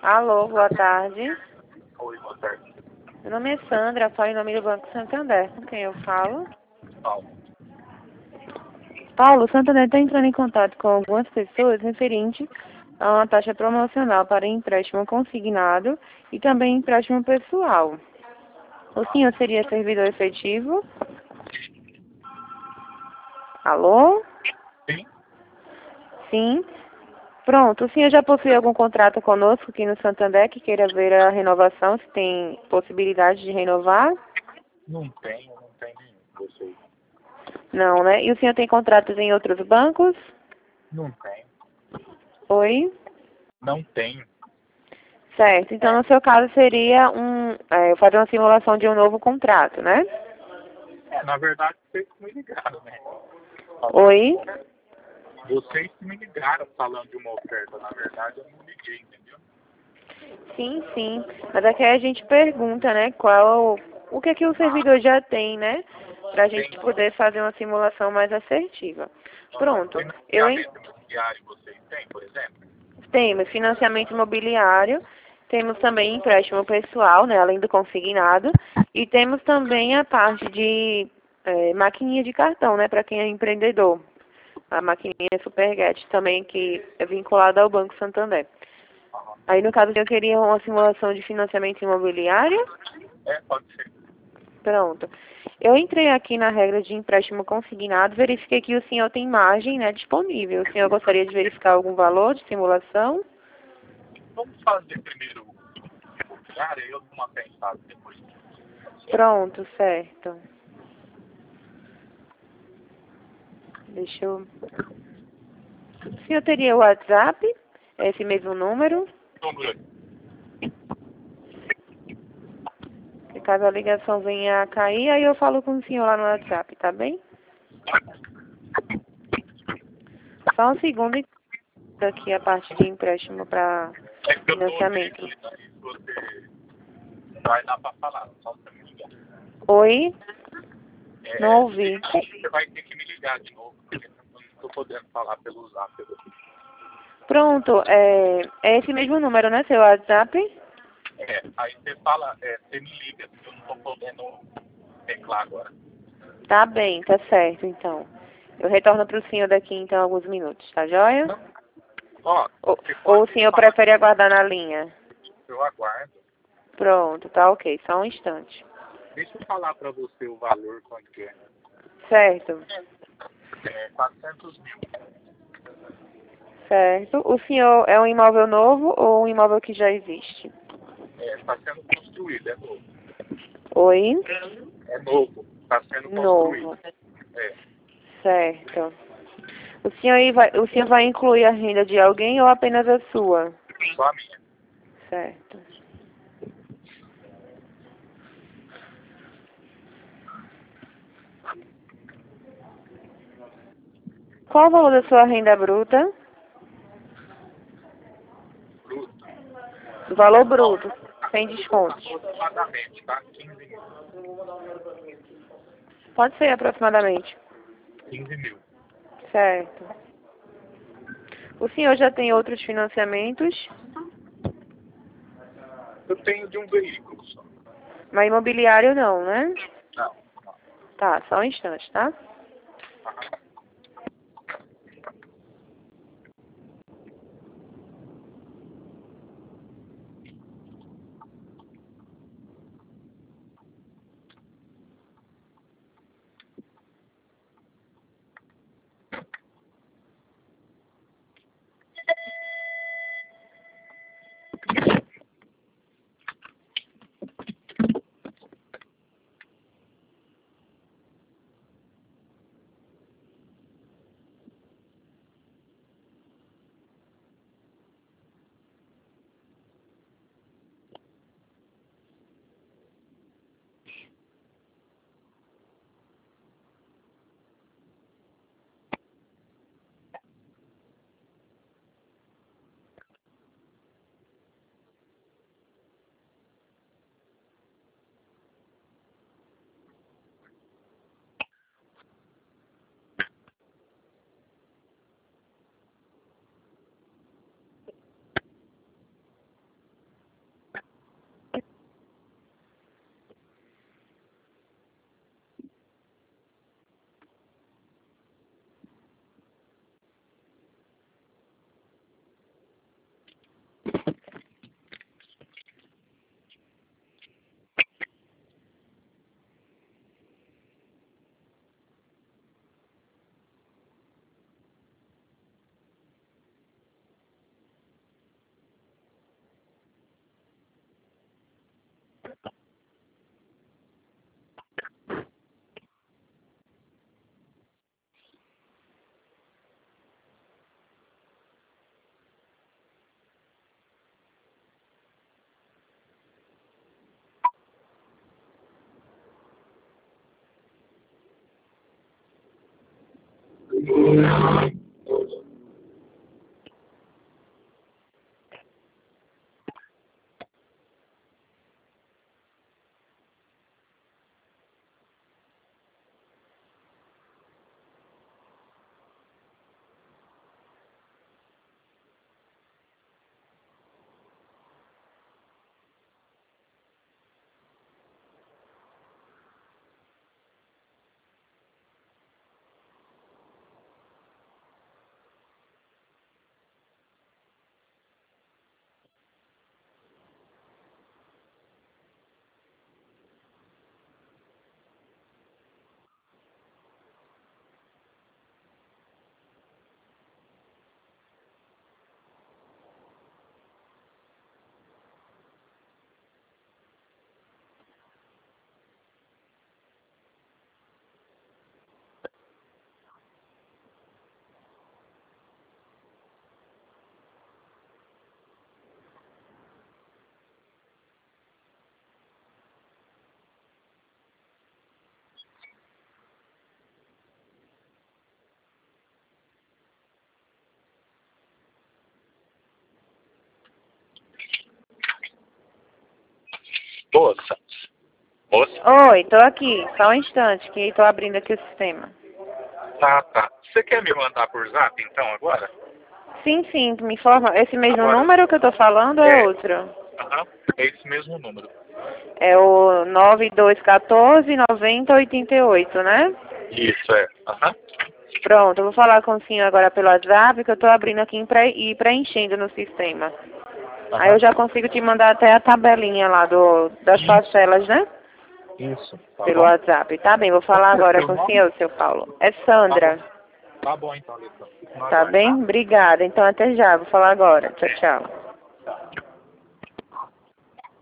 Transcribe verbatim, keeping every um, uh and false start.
Alô, boa tarde. Oi, boa tarde. Meu nome é Sandra, falo em nome do Banco Santander. Com quem eu falo? Paulo. Paulo, o Santander está entrando em contato com algumas pessoas referente a uma taxa promocional para empréstimo consignado e também empréstimo pessoal. O senhor seria servidor efetivo? Alô? Sim? Sim. Pronto, o senhor já possui algum contrato conosco aqui no Santander que queira ver a renovação, se tem possibilidade de renovar? Não tenho, não tenho nenhum. Vocês? Não, né? E o senhor tem contratos em outros bancos? Não tenho. Oi? Não tenho. Certo, então no seu caso seria um, é, fazer uma simulação de um novo contrato, né? É, na verdade, vocês que me ligaram, né? Oi? Vocês que me ligaram falando de uma oferta. Na verdade, eu não liguei, entendeu? Sim, sim. Mas aqui a gente pergunta, né, qual, o que é que o servidor já tem, né? Pra gente Tem, poder fazer uma simulação mais assertiva. Pronto, eu en- financiamento imobiliário vocês têm, por exemplo? temos financiamento imobiliário, temos também empréstimo pessoal, né, além do consignado, e temos também a parte de é, maquininha de cartão, né, para quem é empreendedor. A maquininha Superget também, que é vinculada ao Banco Santander. Aí, no caso, eu queria uma simulação de financiamento imobiliário. É, pode ser. Pronto. Eu entrei aqui na regra de empréstimo consignado, verifiquei que o senhor tem margem, né, disponível. O senhor gostaria de verificar algum valor de simulação? Vamos fazer primeiro o imobiliário e eu dou uma pensada depois. Pronto, certo. Deixa eu... O senhor teria o WhatsApp? É esse mesmo número? Número. Que caso a ligação venha a cair, aí eu falo com o senhor lá no WhatsApp, tá bem? Só um segundo e aqui a parte de empréstimo para É que eu tô financiamento. dirigindo aí, se você vai dar pra falar, só você me ligar. Oi? Não É, ouvi. você vai ter que me ligar de novo, porque eu não estou podendo falar pelo zap. Pronto, é, é esse mesmo número, né? Seu WhatsApp? É, aí você fala, é, você me liga, porque eu não estou podendo teclar agora. Tá bem, tá certo, então. Eu retorno para o senhor daqui, então, alguns minutos, tá joia? Não, ó, Ou, você ou o pode senhor falar, prefere aguardar na linha? eu aguardo. Pronto, tá ok, só um instante. Deixa eu falar para você o valor quanto que é. Certo, É quatrocentos mil. certo. O senhor é um imóvel novo ou um imóvel que já existe? É, está sendo construído, é novo. Oi? É novo, está sendo construído. Novo, É, certo. O senhor, aí vai, o senhor vai incluir a renda de alguém ou apenas a sua? só a minha. Certo. Qual o valor da sua renda bruta? Bruto. O valor Ó, bruto, sem descontos. aproximadamente, tá? quinze mil. Pode ser aproximadamente. quinze mil. Certo. O senhor já tem outros financiamentos? Eu tenho de um veículo só. Mas imobiliário não, né? Não, não. Tá, só um instante, tá? Aham. Moça. Moça? Oi, tô aqui. Só um instante que tô abrindo aqui o sistema. Tá, tá. Você quer me mandar por zap, então, agora? Sim, sim, me informa. Esse mesmo Agora, número que eu tô falando é, é. outro? Aham. É esse mesmo número. É o nove dois um quatro, nove zero oito oito, né? Isso, é. Aham. Pronto, eu vou falar com o senhor agora pelo WhatsApp, que eu tô abrindo aqui e preenchendo no sistema. Aham. Aí eu já consigo te mandar até a tabelinha lá do, das parcelas, né? Isso. Tá Pelo bom? WhatsApp. Tá bem, vou Qual falar que é agora seu com o nome? senhor, seu Paulo. É Tá bom. Sandra. Tá bom, então, Lito. Fico no Tá aguardo, bem? tá? Obrigada. Então até já, vou falar agora. Tchau, tchau. Tá.